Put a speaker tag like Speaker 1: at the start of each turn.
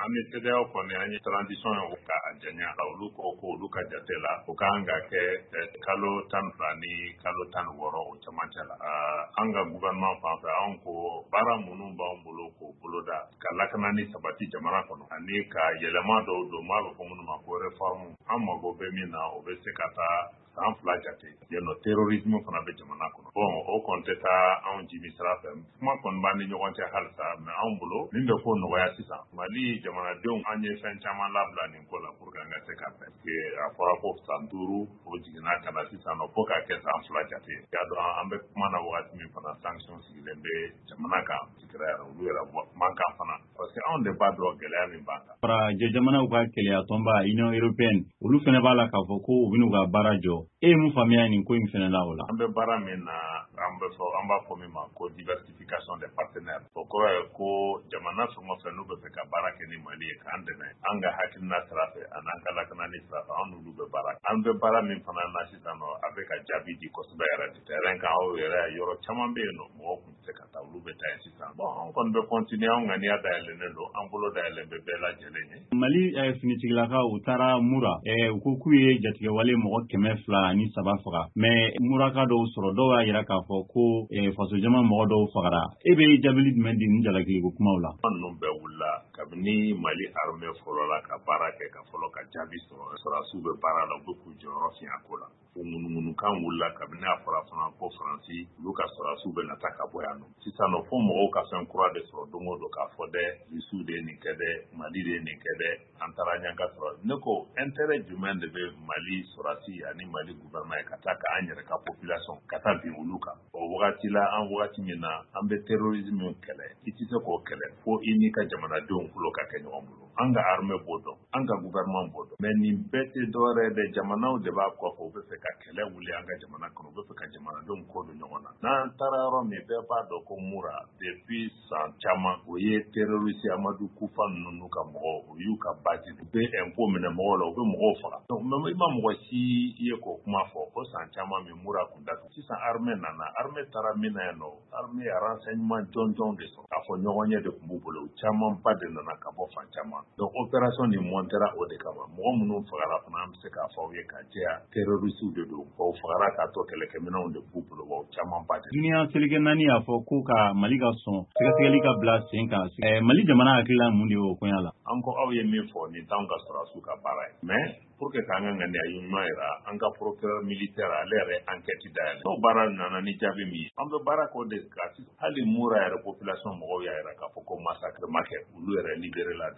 Speaker 1: An bɛ CEDEAO kɔni an ye transition ye o ka janya olu ko olu ka jate la o kan ka kɛ kalo 12 ni kalo 16 o cɛmancɛ la an ka gouvernement fan fɛ anw ko baara minnu b'an bolo k'o boloda ka lakana ni sabati jamana kɔnɔ ani ka yɛlɛma dɔw don m'a bɛ fɔ minnu ma ko réforme an mago bɛ min na o bɛ se ka taa san 2 jate yennɔ terrorisme fana bɛ jamana kɔnɔ o kɔni tɛ taa anw jimi sira fɛ kuma kɔni b'an ni ɲɔgɔn cɛ halisa mais anw bolo min bɛ ko nɔgɔya sisan Mali jamanadenw an ye fɛn caman labila nin ko la pour que an ka se ka bɛn a fɔra ko san 5 o jiginna ka na sisan nɔ fo ka kɛ san 2 jate y'a dɔn an bɛ kuma na wagati min fana sanction sigilen bɛ jamana kan sigida yɛrɛ olu yɛrɛ man kan fana parce que anw de b'a dɔn gɛlɛya min b'an kan.
Speaker 2: Fara jamanaw ka kɛlɛya tɔnba Union européenne olu fana b'a la k'a fɔ ko u bɛn'u ka baara jɔ e ye mun faamuya nin ko in fana la o la.
Speaker 1: An bɛ baara min na an b'a fɔ min ma ko diversification des partenaires o kɔrɔ ye ko jamana fɛn o fɛn n'u bɛ fɛ ka baara kɛ ni Mali ye k'an dɛmɛ an ka hakilina sira fɛ a n'an ka lakanani sira fɛ an n'olu bɛ baara an bɛ baara min fana na sisan nɔ a bɛ ka jaabi di kosɛbɛ yɛrɛ de terrain kan aw yɛrɛ yɔrɔ caman bɛ yen nɔ mɔgɔw tun tɛ se ka taa olu bɛ taa yen sisan an kɔni bɛ continuer an ŋaniya dayɛlɛnnen don an bolo dayɛlɛn bɛ bɛɛ lajɛlen ye.
Speaker 2: Mali finitigilakaw u taara Mura u ko k'u ye jatigɛwale mɔgɔ 203 faga mais Muraka dɔw sɔrɔ dɔw y'a jira k'a fɔ ko faso jama mɔgɔ dɔw fagara e bɛ jabili jumɛn di nin jalakiliko kumaw la.
Speaker 1: An ninnu bɛɛ wulila kabini Mali armée fɔlɔ la ka baara kɛ ka fɔlɔ ka jaabi sɔrɔ sɔrɔdasiw bɛ baara la u bɛ k'u jɔyɔrɔ fiɲɛ ko la o ŋunuŋunukan wulila kabini a fɔra fana ko Faransi olu ka sɔrɔdasiw bɛ nata ka bɔ yan nɔ sisan nɔ fo mɔgɔw ka fɛn kura de sɔrɔ don o don k'a fɔ dɛ Rusiw de ye nin kɛ dɛ Mali de ye nin kɛ dɛ an taara ɲɛnka sɔrɔ ne ko intérêt jumɛn de bɛ Mali sɔrɔdasi ani Mali gouvernement ye ka taa k'an yɛrɛ ka population ka taa bin olu kan o wagati la an wagati min na an bɛ terrorisme kɛlɛ i tɛ se k'o kɛlɛ fo i n'i ka jamanadenw tulo ka kɛ ɲɔgɔn bolo an ka armée b'o dɔn an ka gouvernement b'o dɔn mais nin bɛɛ tɛ dɔwɛrɛ ye dɛ jamanaw de b'a kɔfɛ u bɛ fɛ ka kɛlɛ wuli an ka jamana kɔnɔ u bɛ fɛ ka jamanadenw ko don ɲɔgɔn na n'an taara yɔrɔ min bɛɛ b'a dɔn ko Mura depuis san caman o ye terroriste Amadu Kufa ninnu n'u ka mɔgɔw o y'u ka base u bɛ impôt minɛ mɔgɔw la u bɛ mɔgɔw faga donc mais i ma mɔgɔ si ye k'o kuma fɔ o san caman min Mura kun datugu sisan armée nana armée taara min na yen nɔ armée ya renseignement jɔnjɔn de sɔrɔ k'a fɔ ɲɔgɔn ɲɛ de tun b'u bolo camanba de nana ka bɔ fan caman donc opération nin montera o de kama mɔgɔ minnu fagara fana an bɛ se k'a fɔ aw ye ka jɛya terroristes de don o fagara k'a to kɛlɛkɛminɛnw de b'u bolo wa camanba de.
Speaker 2: Duniya seleke naani y'a fɔ ko ka Mali ka sɔn sɛgɛsɛgɛli ka bila sen kan Mali jamana hakilila mun de y'o koɲa la.
Speaker 1: An ko aw ye min fɔ nin t'anw ka sɔrɔdasiw ka baara ye mais pour que k'an ka ŋaniya ɲuman yira an ka procureur militaire ale yɛrɛ enquête dayɛlɛ n'o baara nana ni jaabi min ye an bɛ baara k'o de kan hali Mura yɛrɛ population mɔgɔw y'a jira k'a fɔ ko massacre ma kɛ olu yɛrɛ libéré la